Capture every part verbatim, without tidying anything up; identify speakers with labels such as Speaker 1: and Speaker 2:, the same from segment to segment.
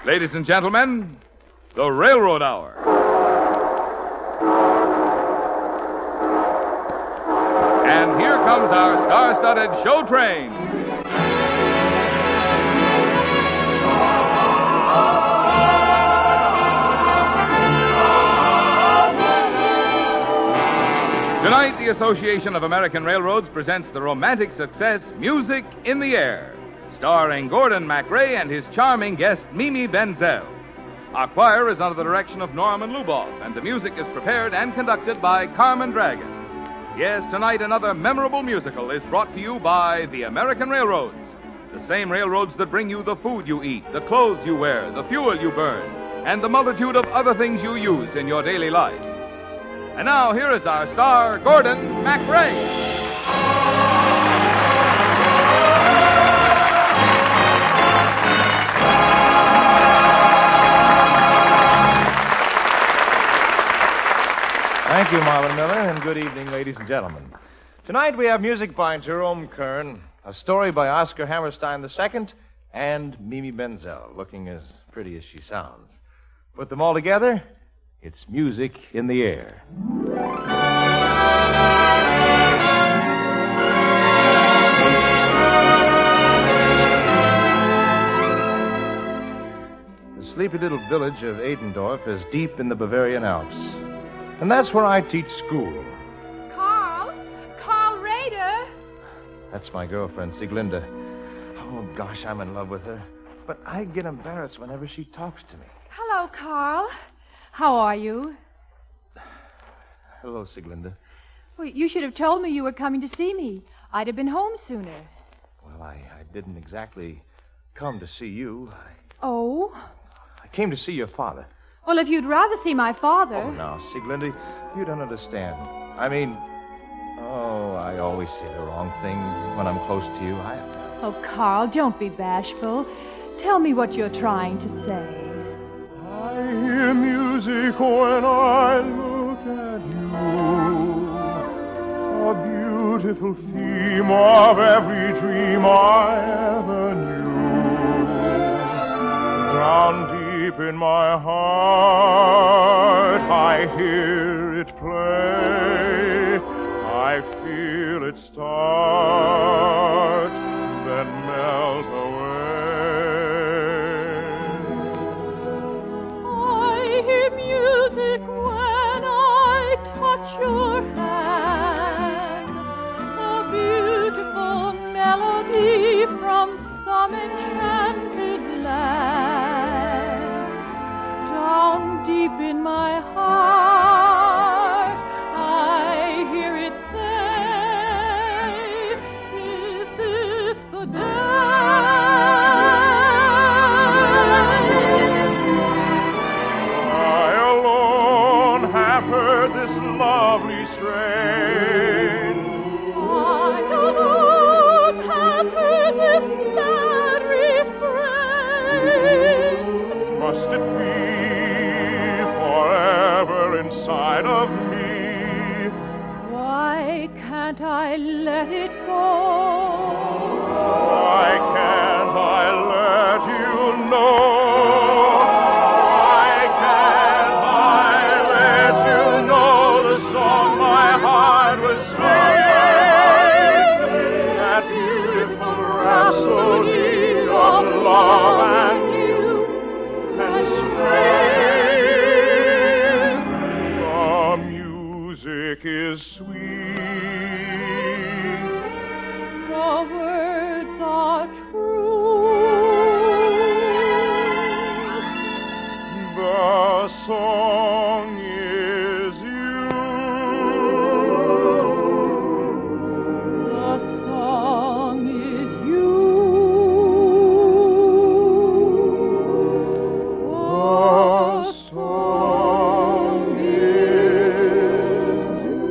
Speaker 1: Ladies and gentlemen, the Railroad Hour. And here comes our star-studded show train. Tonight, the Association of American Railroads presents the romantic success Music in the Air, starring Gordon MacRae and his charming guest, Mimi Benzel. Our choir is under the direction of Norman Luboff, and the music is prepared and conducted by Carmen Dragon. Yes, tonight another memorable musical is brought to you by the American Railroads, the same railroads that bring you the food you eat, the clothes you wear, the fuel you burn, and the multitude of other things you use in your daily life. And now, here is our star, Gordon MacRae.
Speaker 2: Thank you, Marvin Miller, and good evening, ladies and gentlemen. Tonight we have music by Jerome Kern, a story by Oscar Hammerstein the Second, and Mimi Benzel, looking as pretty as she sounds. Put them all together, it's Music in the Air. The sleepy little village of Adendorf is deep in the Bavarian Alps. And that's where I teach school.
Speaker 3: Carl? Carl Rader?
Speaker 2: That's my girlfriend, Sieglinde. Oh, gosh, I'm in love with her. But I get embarrassed whenever she talks to me.
Speaker 3: Hello, Carl. How are you?
Speaker 2: Hello, Sieglinde.
Speaker 3: Well, you should have told me you were coming to see me. I'd have been home sooner.
Speaker 2: Well, I, I didn't exactly come to see you. I,
Speaker 3: Oh?
Speaker 2: I came to see your father.
Speaker 3: Well, if you'd rather see my father...
Speaker 2: Oh, now, Sieglinde, you don't understand. I mean, oh, I always say the wrong thing when I'm close to you. I...
Speaker 3: Oh, Carl, don't be bashful. Tell me what you're trying to say.
Speaker 2: I hear music when I look at you. A beautiful theme of every dream I ever knew. Down deep in my heart, I hear it play. I feel it start, then melt away.
Speaker 3: I hear music when I touch your hand. A beautiful melody from some enchanted land. Down deep in my heart, I hear it say, is this the day?
Speaker 2: I alone have heard this lovely strain.
Speaker 3: I alone have heard this glad refrain.
Speaker 2: Must it be forever inside of me?
Speaker 3: Why can't I let it go?
Speaker 2: Why can't I let you know? Why can't I let you know the song my heart was singing? That beautiful rhapsody of love and youth and spring. The music is sweet.
Speaker 3: The words are true.
Speaker 2: The song is you.
Speaker 3: The song is you.
Speaker 2: The song is you.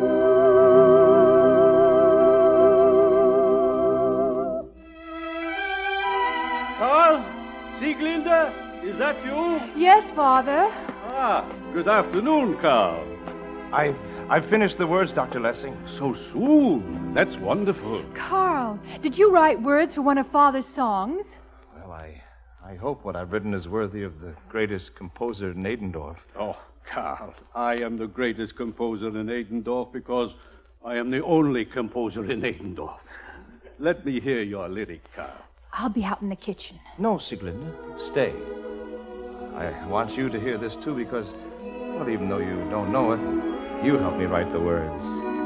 Speaker 4: Carl? Sieglinde? Is that you?
Speaker 3: Yes, Father.
Speaker 4: Ah, good afternoon, Carl.
Speaker 2: I've, I've finished the words, Doctor Lessing.
Speaker 4: So soon. That's wonderful.
Speaker 3: Carl, did you write words for one of Father's songs?
Speaker 2: Well, I, I hope what I've written is worthy of the greatest composer in Adendorf.
Speaker 4: Oh, Carl, I am the greatest composer in Adendorf because I am the only composer in Adendorf. Let me hear your lyric, Carl.
Speaker 3: I'll be out in the kitchen.
Speaker 2: No, Sieglinde, stay. I want you to hear this, too, because, well, even though you don't know it, you helped me write the words.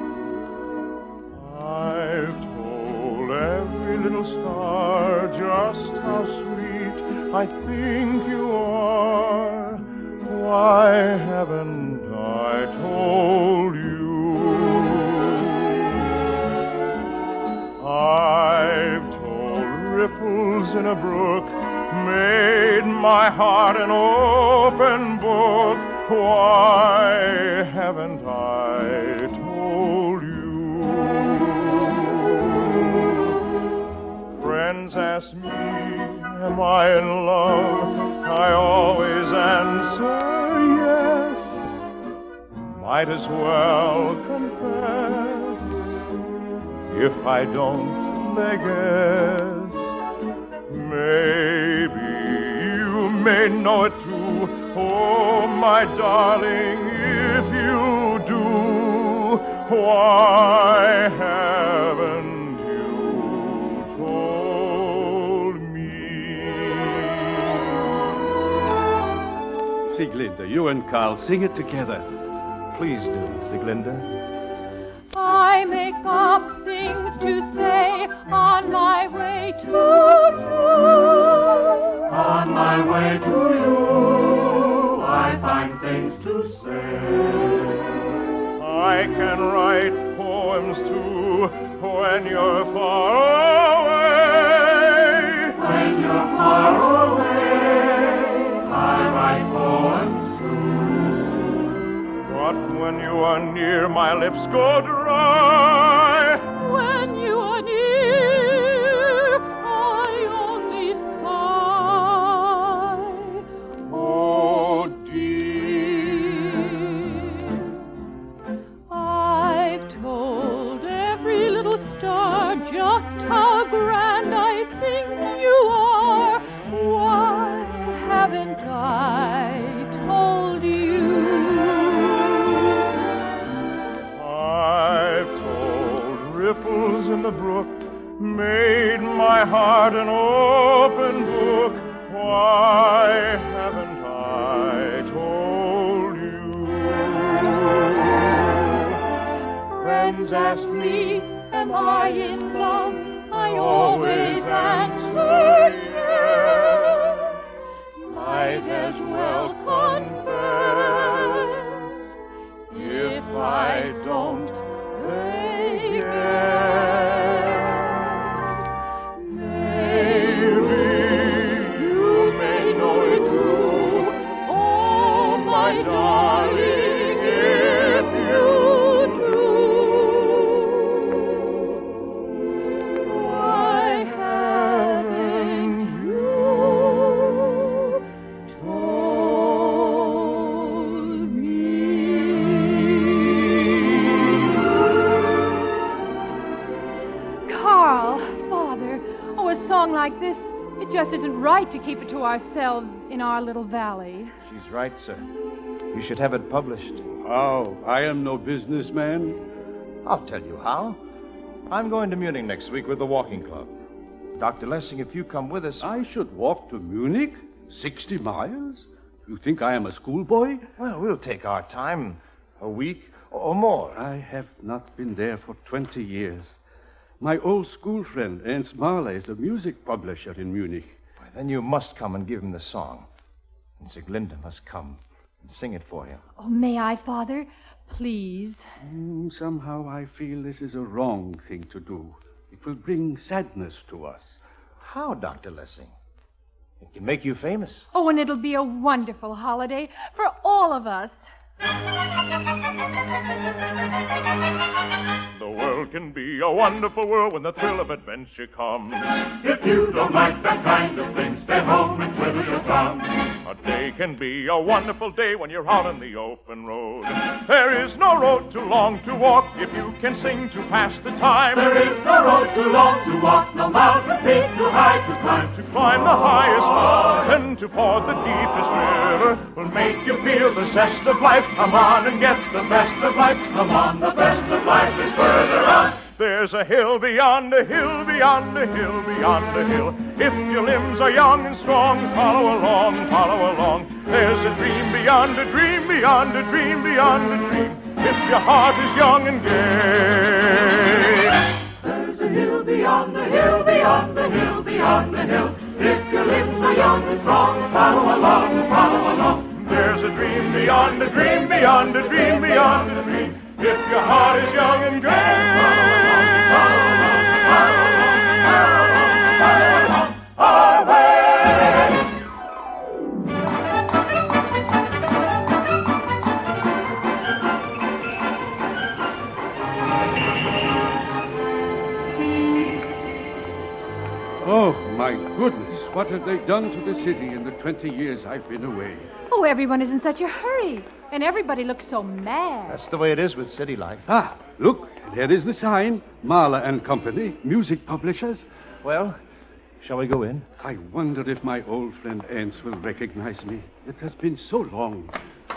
Speaker 2: I've told every little star just how sweet I think you are. Why haven't I told you? I've told ripples in a brook, made my heart an open book. Why haven't I told you? Friends ask me, am I in love? I always answer yes. Might as well confess. If I don't, they guess. Maybe you may know it too. Oh, my darling, if you do, why haven't you told me?
Speaker 4: Sieglinde, you and Carl, sing it together.
Speaker 2: Please do, Sieglinde.
Speaker 3: I make up things to say on my way to you.
Speaker 5: On my way to you, I find things to say.
Speaker 2: I can write poems too when you're far away.
Speaker 5: When you're far away, I write poems too.
Speaker 2: But when you are near, my lips go dry.
Speaker 3: When you are near, I only sigh. Oh, dear. I've told every little star just how grand I think you are. Why haven't I told you?
Speaker 2: I've told ripples in the brook, made my heart an open book. Why haven't I told you?
Speaker 3: Friends ask me, am I in love? I always answer yes. Might as well confess. If I don't, they guess. Maybe you may know it too. Oh, my darling, if you do, why haven't you told me? Carl, Father, oh, a song like this, it just isn't right to keep it to ourselves in our little valley.
Speaker 2: She's right, sir. You should have it published.
Speaker 4: How? I am no businessman.
Speaker 2: I'll tell you how. I'm going to Munich next week with the walking club. Doctor Lessing, if you come with us...
Speaker 4: I should walk to Munich? Sixty miles? You think I am a schoolboy?
Speaker 2: Well, we'll take our time. A week or more.
Speaker 4: I have not been there for twenty years. My old school friend, Ernst Mahler, is a music publisher in Munich.
Speaker 2: Why, then you must come and give him the song. And Sieglinde must come and sing it for you.
Speaker 3: Oh, may I, Father? Please.
Speaker 4: Mm, somehow I feel this is a wrong thing to do. It will bring sadness to us.
Speaker 2: How, Doctor Lessing? It can make you famous.
Speaker 3: Oh, and it'll be a wonderful holiday for all of us.
Speaker 2: The world can be a wonderful world when the thrill of adventure comes.
Speaker 5: If you don't like that kind of thing, stay home and twiddle your thumbs.
Speaker 2: A day can be a wonderful day when you're out on the open road. There is no road too long to walk if you can sing to pass the time.
Speaker 5: There is no road too long to walk, no mountain peak too high to climb.
Speaker 2: To climb the highest mountain open to ford the deepest river will make you feel the zest of life. Come on and get the best of life. Come on, the best of life is further on. There's a hill beyond a hill, beyond a hill, beyond a hill. If your limbs are young and strong, follow along, follow along. There's a dream beyond a dream, beyond a dream, beyond a dream. If your heart is young and gay.
Speaker 5: There's a hill beyond the hill, beyond the hill, beyond the hill. If your limbs are young and strong, follow along, follow along.
Speaker 2: There's a dream beyond a dream, beyond a dream, beyond a dream. If your heart is young and gay.
Speaker 5: Follow along, follow along, follow along, follow along, our way.
Speaker 4: Oh, my goodness. What have they done to the city in the twenty years I've been away?
Speaker 3: Oh, everyone is in such a hurry. And everybody looks so mad.
Speaker 2: That's the way it is with city life.
Speaker 4: Ah, look, there is the sign. Marla and Company, music publishers.
Speaker 2: Well, shall we go in?
Speaker 4: I wonder if my old friend Ernst will recognize me. It has been so long.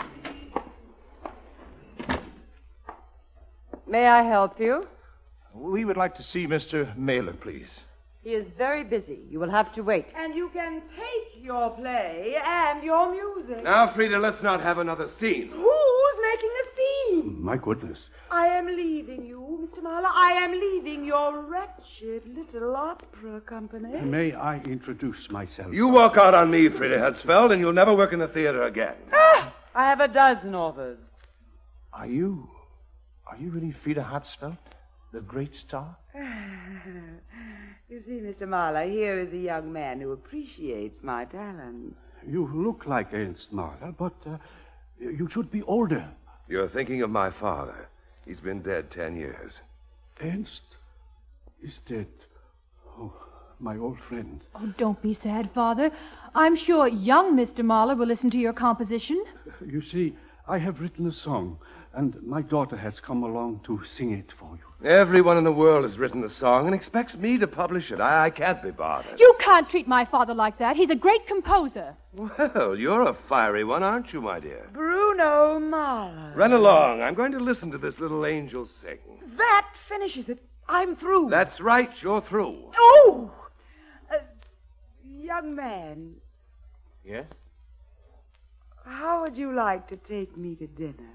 Speaker 6: May I help you?
Speaker 2: We would like to see Mister Mailer, please.
Speaker 6: He is very busy. You will have to wait.
Speaker 7: And you can take your play and your music.
Speaker 8: Now, Frida, let's not have another scene.
Speaker 7: Who's making a scene?
Speaker 4: My goodness.
Speaker 7: I am leaving you, Mister Marla. I am leaving your wretched little opera company.
Speaker 4: May I introduce myself?
Speaker 8: You walk out on me, Frida Hertzfeld, and you'll never work in the theater again.
Speaker 7: Ah, I have a dozen offers.
Speaker 2: Are you... Are you really Frida Hertzfeld? The great star?
Speaker 7: You see, Mister Marla, here is a young man who appreciates my talents.
Speaker 4: You look like Ernst Marla, but uh, you should be older.
Speaker 8: You're thinking of my father. He's been dead ten years.
Speaker 4: Ernst is dead. Oh, my old friend.
Speaker 3: Oh, don't be sad, Father. I'm sure young Mister Mahler will listen to your composition.
Speaker 4: You see, I have written a song, and my daughter has come along to sing it for you.
Speaker 8: Everyone in the world has written the song and expects me to publish it. I, I can't be bothered.
Speaker 3: You can't treat my father like that. He's a great composer.
Speaker 8: Well, you're a fiery one, aren't you, my dear?
Speaker 7: Bruno Marla.
Speaker 8: Run along. I'm going to listen to this little angel sing.
Speaker 7: That finishes it. I'm through.
Speaker 8: That's right. You're through.
Speaker 7: Oh! Uh, young man,
Speaker 2: Yes?
Speaker 7: how would you like to take me to dinner?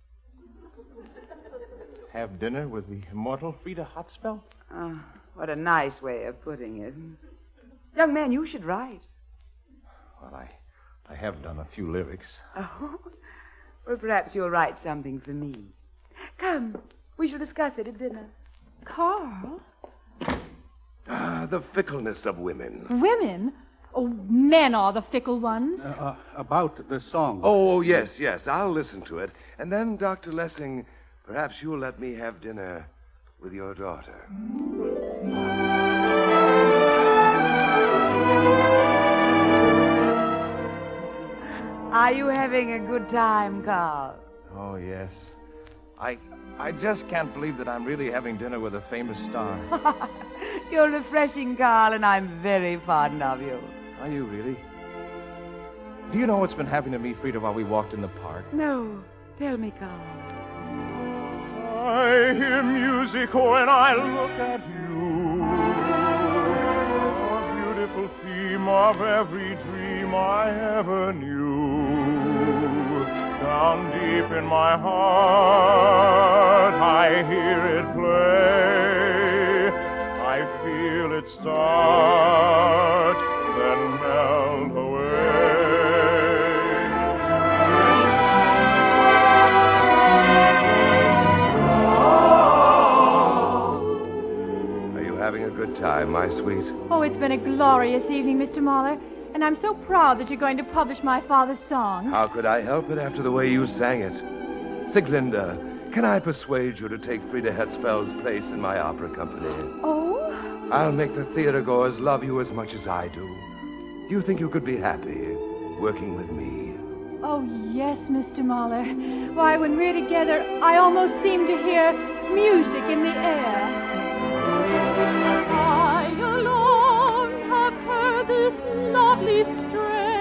Speaker 2: Have dinner with the immortal Frida Hertzfeld?
Speaker 7: Oh, what a nice way of putting it. Young man, you should write.
Speaker 2: Well, I, I have done a few lyrics.
Speaker 7: Oh, well, perhaps you'll write something for me. Come, we shall discuss it at dinner.
Speaker 3: Carl?
Speaker 8: Ah, the fickleness of women.
Speaker 3: Women? Oh, men are the fickle ones.
Speaker 4: Uh, uh, about the song.
Speaker 8: Oh, yes, yes. I'll listen to it. And then, Doctor Lessing, perhaps you'll let me have dinner with your daughter.
Speaker 7: Are you having a good time, Carl?
Speaker 2: Oh, yes. I I just can't believe that I'm really having dinner with a famous star.
Speaker 7: You're refreshing, Carl, and I'm very fond of you.
Speaker 2: Are you really? Do you know what's been happening to me, Frida, while we walked in the park?
Speaker 7: No, tell me, Carl.
Speaker 2: I hear music when I look at you. A beautiful theme of every dream I ever knew. Down deep in my heart, I hear it play. I feel it start, then melt away.
Speaker 8: Are you having a good time, my sweet?
Speaker 3: Oh, it's been a glorious evening, Mister Mahler. And I'm so proud that you're going to publish my father's song.
Speaker 8: How could I help it after the way you sang it? Sieglinde, can I persuade you to take Frida Hertzfeld's place in my opera company?
Speaker 3: Oh?
Speaker 8: I'll make the theatergoers love you as much as I do. Do you think you could be happy working with me?
Speaker 3: Oh, yes, Mister Mahler. Why, when we're together, I almost seem to hear music in the air. I alone have heard this lovely strain.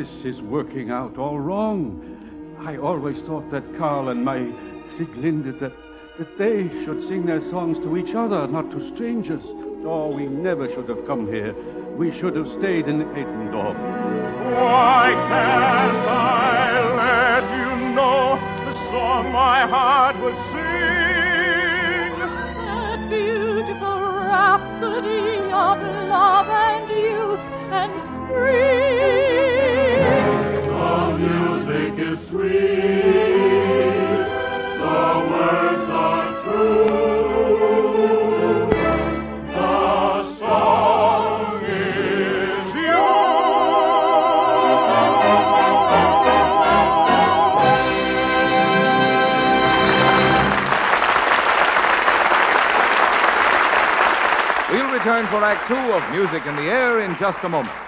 Speaker 4: This is working out all wrong. I always thought that Carl and my Sieglinde, that, that they should sing their songs to each other, not to strangers. Oh, we never should have come here. We should have stayed in Edendorf.
Speaker 5: Why can't I let you know the song my heart would sing?
Speaker 3: That beautiful rhapsody of love and youth and spring.
Speaker 5: The music is sweet, the words are true.
Speaker 1: Return for Act Two of Music in the Air in just a moment.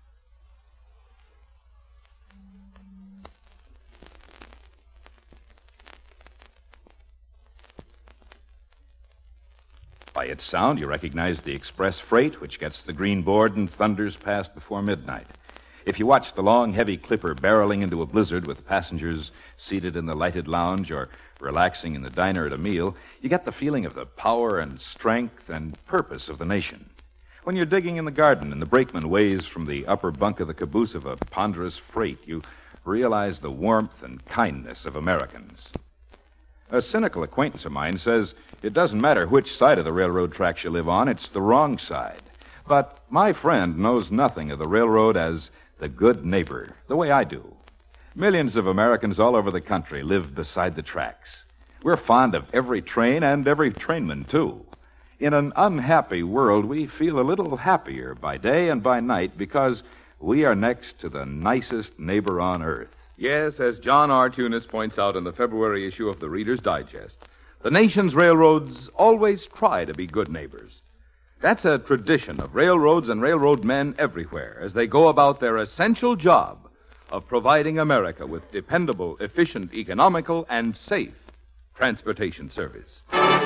Speaker 1: By its sound, you recognize the express freight, which gets the green board and thunders past before midnight. If you watch the long, heavy clipper barreling into a blizzard with passengers seated in the lighted lounge or relaxing in the diner at a meal, you get the feeling of the power and strength and purpose of the nation. When you're digging in the garden and the brakeman waves from the upper bunk of the caboose of a ponderous freight, you realize the warmth and kindness of Americans. A cynical acquaintance of mine says it doesn't matter which side of the railroad tracks you live on, it's the wrong side. But my friend knows nothing of the railroad as the good neighbor, the way I do. Millions of Americans all over the country live beside the tracks. We're fond of every train and every trainman, too. In an unhappy world, we feel a little happier by day and by night because we are next to the nicest neighbor on earth. Yes, as John R. Tunis points out in the February issue of the Reader's Digest, the nation's railroads always try to be good neighbors. That's a tradition of railroads and railroad men everywhere as they go about their essential job of providing America with dependable, efficient, economical, and safe transportation service.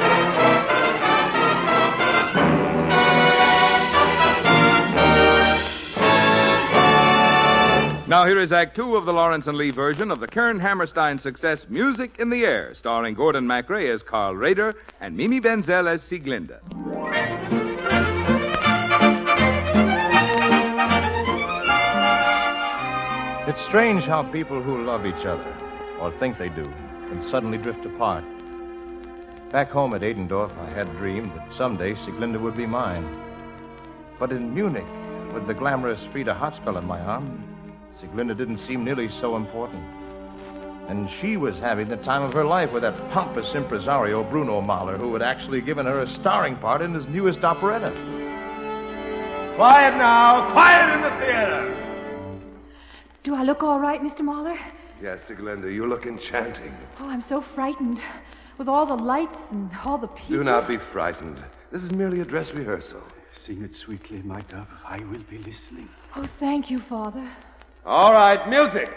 Speaker 1: Now here is Act Two of the Lawrence and Lee version of the Kern Hammerstein success Music in the Air, starring Gordon MacRae as Carl Rader and Mimi Benzel as Sieglinde.
Speaker 2: It's strange how people who love each other, or think they do, can suddenly drift apart. Back home at Edendorf, I had dreamed that someday Sieglinde would be mine. But in Munich, with the glamorous Frida Hotspell in my arm, Sieglinde didn't seem nearly so important. And she was having the time of her life with that pompous impresario, Bruno Mahler, who had actually given her a starring part in his newest operetta.
Speaker 8: Quiet now! Quiet in the theater!
Speaker 3: Do I look all right, Mister Mahler?
Speaker 8: Yes, Sieglinde, you look enchanting.
Speaker 3: Oh, I'm so frightened. With all the lights and all the people.
Speaker 8: Do not be frightened. This is merely a dress rehearsal.
Speaker 4: Sing it sweetly, my dove. I will be listening.
Speaker 3: Oh, thank you, Father.
Speaker 8: All right, music.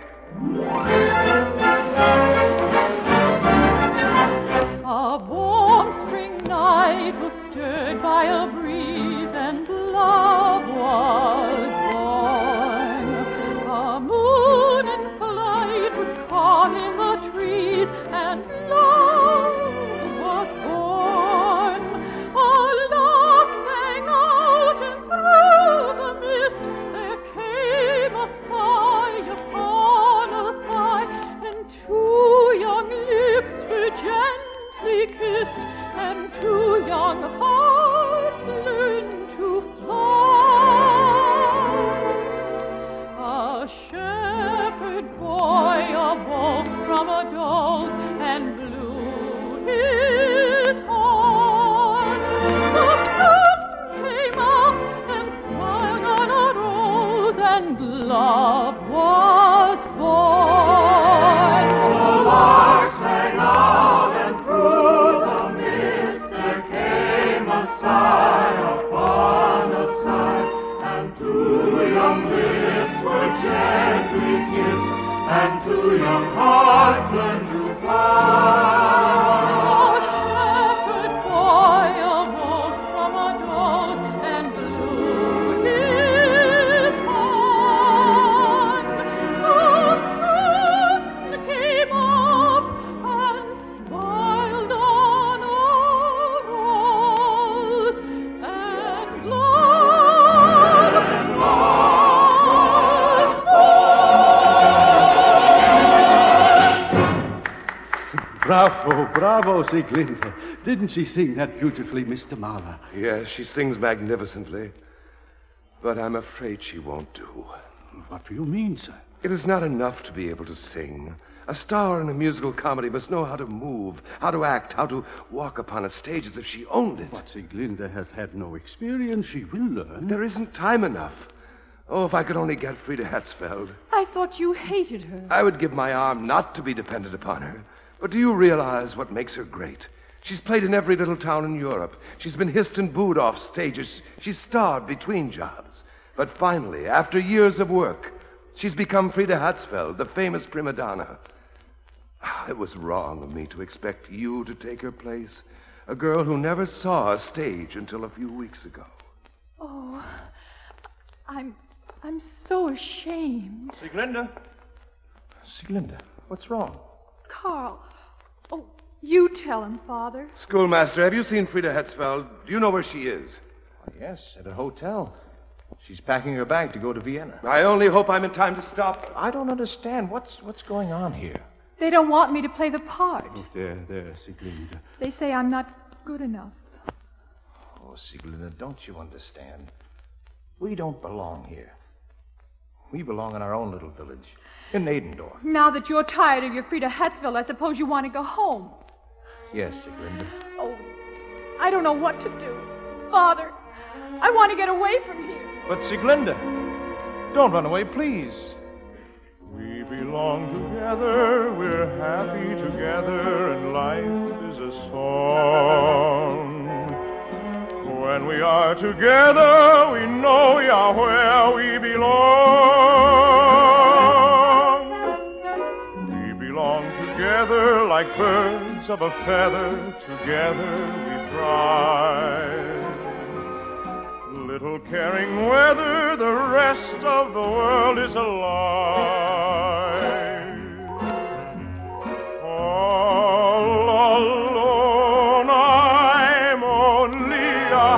Speaker 3: A warm spring night was stirred by a breeze, and love was born. A moon in flight was caught in the trees, and love was born. A lark sang out, and through the mist there came a sigh upon a sigh, and two young lips were gently kissed, and two young hearts learned to fly. A shepherd boy awoke from a doze and blew his horn. The sun came up and smiled on a rose, and love was born.
Speaker 5: The lark sang out, and through the mist there came a sigh upon a sigh, and two young lips were gently kissed, and two young hearts learned to fly.
Speaker 3: A shepherd boy awoke from a doze and blew his horn.
Speaker 4: Bravo, bravo, Sieglinde. Didn't she sing that beautifully, Mister Mahler?
Speaker 8: Yes, she sings magnificently. But I'm afraid she won't do.
Speaker 4: What do you mean, sir?
Speaker 8: It is not enough to be able to sing. A star in a musical comedy must know how to move, how to act, how to walk upon a stage as if she owned it.
Speaker 4: But Sieglinde has had no experience. She will learn.
Speaker 8: There isn't time enough. Oh, if I could only get Frida Hetzfeld.
Speaker 3: I thought you hated her.
Speaker 8: I would give my arm not to be dependent upon her. But do you realize what makes her great? She's played in every little town in Europe. She's been hissed and booed off stages. She's starved between jobs. But finally, after years of work, she's become Frida Hetzfeld, the famous prima donna. It was wrong of me to expect you to take her place. A girl who never saw a stage until a few weeks ago.
Speaker 3: Oh, I'm... I'm so ashamed.
Speaker 2: Sieglinde? Sieglinde, what's wrong?
Speaker 3: Carl. Oh, you tell him, Father.
Speaker 8: Schoolmaster, have you seen Frida Hetzfeld? Do you know where she is?
Speaker 2: Oh, yes, at a hotel. She's packing her bag to go to Vienna.
Speaker 8: I only hope I'm in time to stop her.
Speaker 2: I don't understand. What's what's going on here?
Speaker 3: They don't want me to play the part.
Speaker 4: Oh, there, there, Sieglinde.
Speaker 3: They say I'm not good enough.
Speaker 2: Oh, Sieglinde, don't you understand? We don't belong here. We belong in our own little village, in Adendorf.
Speaker 3: Now that you're tired of your Frida Hetzfeld, I suppose you want to go home.
Speaker 2: Yes, Sieglinde.
Speaker 3: Oh, I don't know what to do. Father, I want to get away from here.
Speaker 2: But Sieglinde, don't run away, please. We belong together, we're happy together, and life is a song. When we are together, we know we are where we belong. We belong together like birds of a feather, together we thrive. Little caring whether the rest of the world is alive. All alone, I'm only a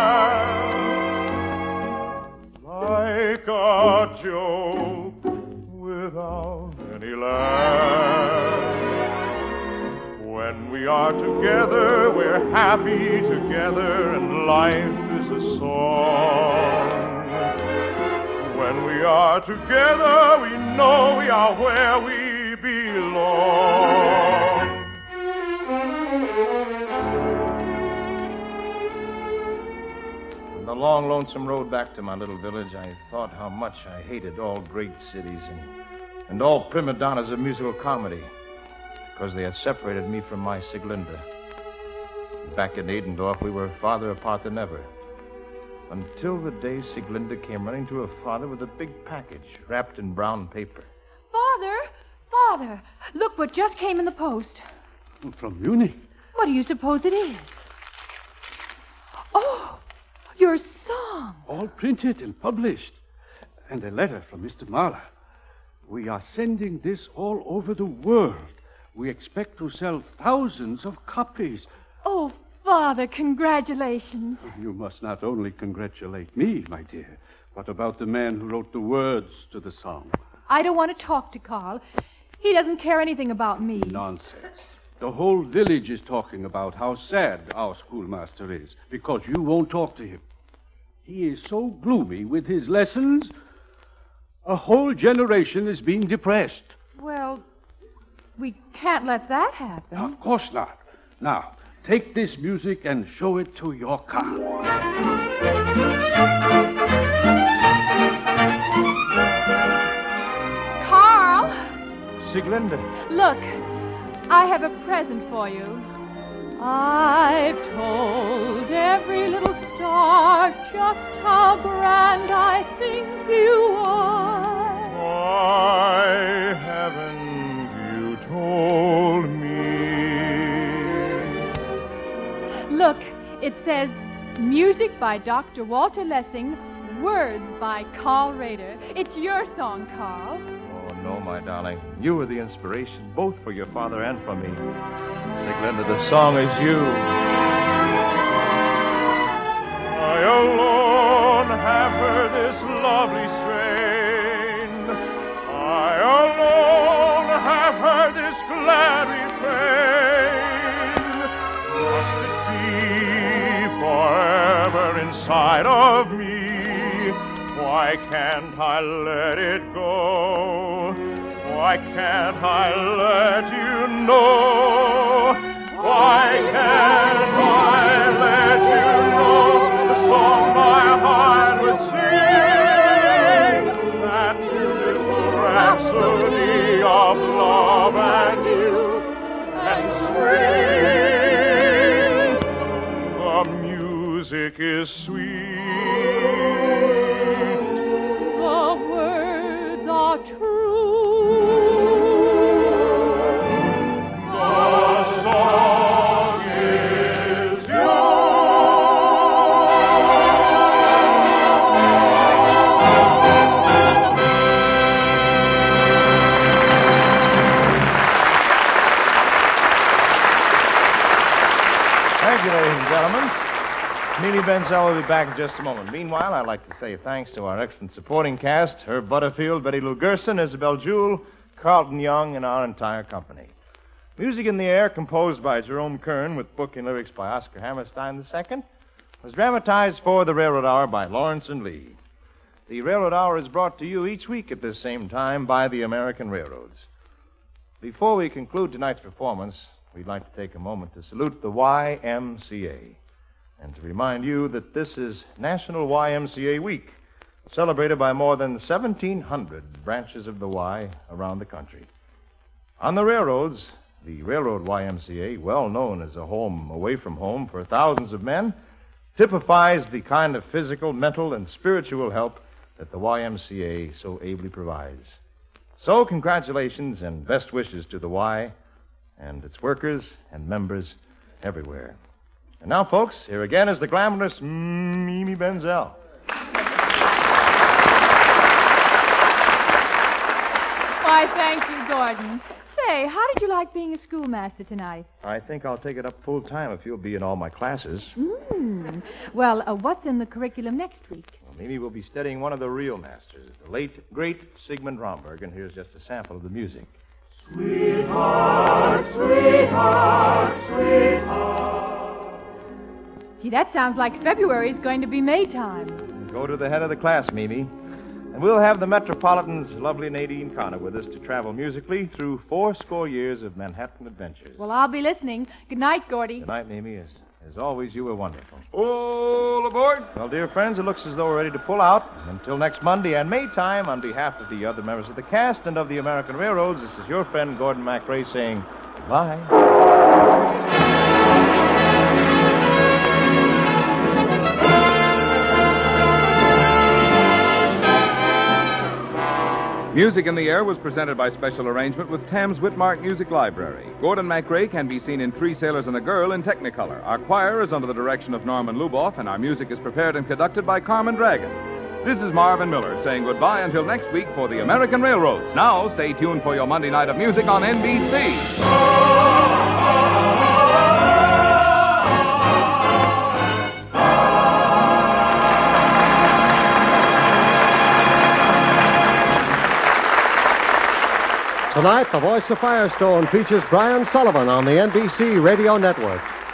Speaker 2: hand, like a joke without any laugh. When we are together, we're happy together, and life is a song. When we are together, we know we are where we belong. On the long, lonesome road back to my little village, I thought how much I hated all great cities and, and all prima donnas of musical comedy, because they had separated me from my Sieglinde. Back in Adendorf, we were farther apart than ever. Until the day Sieglinde came running to her father with a big package wrapped in brown paper.
Speaker 3: Father, Father, look what just came in the post.
Speaker 4: From Munich.
Speaker 3: What do you suppose it is? Oh, your song.
Speaker 4: All printed and published. And a letter from Mister Mahler. We are sending this all over the world. We expect to sell thousands of copies.
Speaker 3: Oh, Father, congratulations.
Speaker 4: You must not only congratulate me, my dear, but about the man who wrote the words to the song.
Speaker 3: I don't want to talk to Carl. He doesn't care anything about me.
Speaker 4: Nonsense. The whole village is talking about how sad our schoolmaster is because you won't talk to him. He is so gloomy with his lessons, a whole generation is being depressed.
Speaker 3: Well, we can't let that happen.
Speaker 4: Of course not. Now, take this music and show it to your car.
Speaker 3: Carl!
Speaker 2: Sieglinde.
Speaker 3: Look, I have a present for you. I've told every little star just how grand I think you are.
Speaker 2: Why haven't you told me?
Speaker 3: Look, it says, music by Doctor Walter Lessing, words by Carl Rader. It's your song, Carl.
Speaker 2: Oh, no, my darling. You were the inspiration, both for your father and for me. Sieglinde, the song is you. I alone have heard this lovely strain. I alone have heard this glad refrain. Why can't I let it go? Why can't I let you know? Why can't I let you know the song my heart would sing? That beautiful rhapsody of love and youth and spring. The music is sweet.
Speaker 3: The words are true.
Speaker 2: Thank you, ladies and gentlemen. Mimi Benzel will be back in just a moment. Meanwhile, I'd like to say thanks to our excellent supporting cast, Herb Butterfield, Betty Lou Gerson, Isabel Jewell, Carlton Young, and our entire company. Music in the Air, composed by Jerome Kern with book and lyrics by Oscar Hammerstein the Second, was dramatized for the Railroad Hour by Lawrence and Lee. The Railroad Hour is brought to you each week at this same time by the American Railroads. Before we conclude tonight's performance, we'd like to take a moment to salute the Y M C A and to remind you that this is National Y M C A Week, celebrated by more than seventeen hundred branches of the Y around the country. On the railroads, the Railroad Y M C A, well known as a home away from home for thousands of men, typifies the kind of physical, mental, and spiritual help that the Y M C A so ably provides. So, congratulations and best wishes to the Y and its workers and members everywhere. And now, folks, here again is the glamorous Mimi Benzel.
Speaker 9: Why, thank you, Gordon. Say, how did you like being a schoolmaster tonight?
Speaker 2: I think I'll take it up full time if you'll be in all my classes.
Speaker 9: Mm. Well, uh, what's in the curriculum next week?
Speaker 2: Well, Mimi will be studying one of the real masters, the late, great Sigmund Romberg, and here's just a sample of the music.
Speaker 5: Sweetheart, sweetheart, sweetheart.
Speaker 9: Gee, that sounds like February is going to be Maytime.
Speaker 2: Go to the head of the class, Mimi. And we'll have the Metropolitan's lovely Nadine Connor with us to travel musically through four score years of Manhattan adventures.
Speaker 9: Well, I'll be listening. Good night, Gordy.
Speaker 2: Good night, Mimi. As, as always, you were wonderful.
Speaker 1: All aboard.
Speaker 2: Well, dear friends, it looks as though we're ready to pull out. Until next Monday and Maytime, on behalf of the other members of the cast and of the American Railroads, this is your friend Gordon MacRae saying goodbye.
Speaker 1: Music in the Air was presented by special arrangement with Thames Whitmark Music Library. Gordon MacRae can be seen in Three Sailors and a Girl in Technicolor. Our choir is under the direction of Norman Luboff, and our music is prepared and conducted by Carmen Dragon. This is Marvin Miller saying goodbye until next week for the American Railroads. Now, stay tuned for your Monday night of music on N B C.
Speaker 10: Tonight, The Voice of Firestone features Brian Sullivan on the N B C Radio Network.